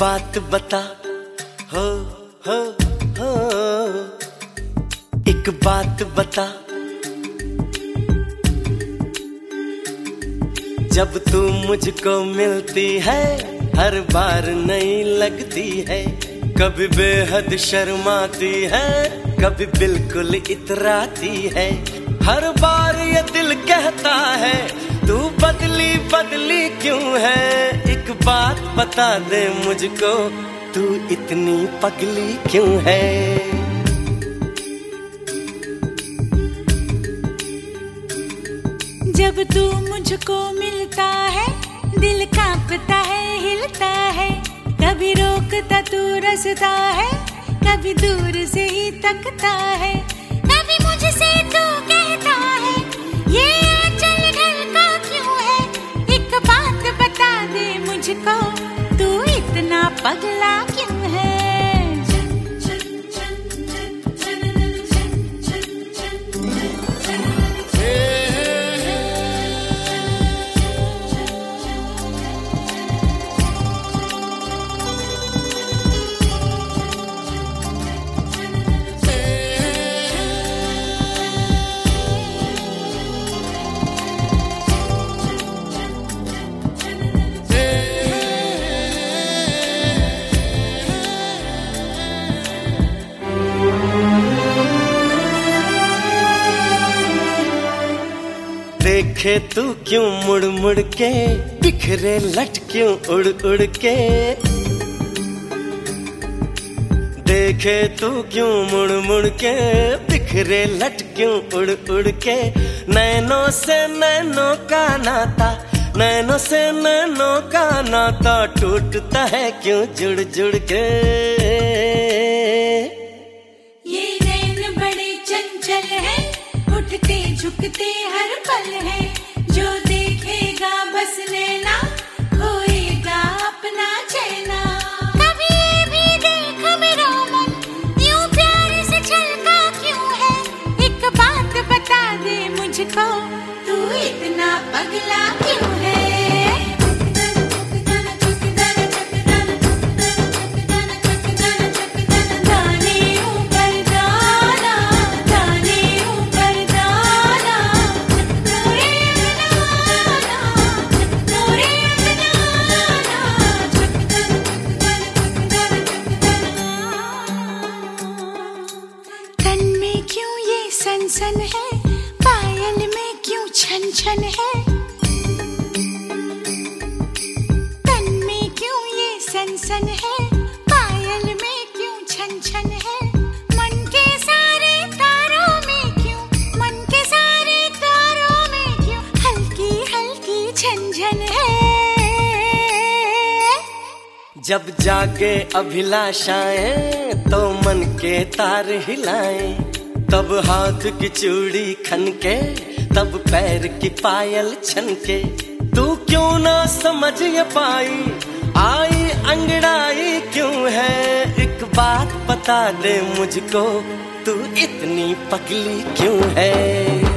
बात बता, हो हो हो, एक बात बता। जब तू मुझको मिलती है हर बार नई लगती है, कभी बेहद शर्माती है, कभी बिल्कुल इतराती है। हर बार ये दिल कहता है तू बदली बदली क्यों है। एक बात बता दे मुझको, तू इतनी पगली क्यों है। जब तू मुझको मिलता है दिल कांपता है, हिलता है, कभी रोकता तू रसता है, कभी दूर से ही तकता है, कभी मुझसे तू कहता है ये आंचल घर का क्यों है। एक बात बता दे मुझको, तू इतना पगला क्यों है। देखे तू क्यों मुड़ मुड़ के, बिखरे लट क्यों उड़ उड़ के। देखे तू क्यों मुड़ मुड़ के, बिखरे लट क्यों उड़ उड़ के। नैनों से नैनों का नाता, नैनों से नैनों का नाता टूटता है क्यों जुड़ जुड़ के। ये नैन बड़े चंचल है, उठते झुकते हर पल है, जो देखेगा बस नैना खोएगा अपना चैना। कभी ये भी देख मेरा मन यूं प्यार से छलका क्यों है। एक बात बता दे मुझको, तू इतना पगला क्यों है। सनसन है, पायल में क्यों छन छन है। तन में क्यों ये सनसन है, पायल में क्यों छन छन है। मन के सारे तारों में क्यों, मन के सारे तारों में क्यों हल्की हल्की झनझन है। जब जागे अभिलाषाएं तो मन के तार हिलाएं, तब हाथ की चूड़ी खनके, तब पैर की पायल छनके। तू क्यों ना समझ ये पाई, आई अंगड़ाई क्यों है। एक बात बता दे मुझको, तू इतनी पगली क्यों है।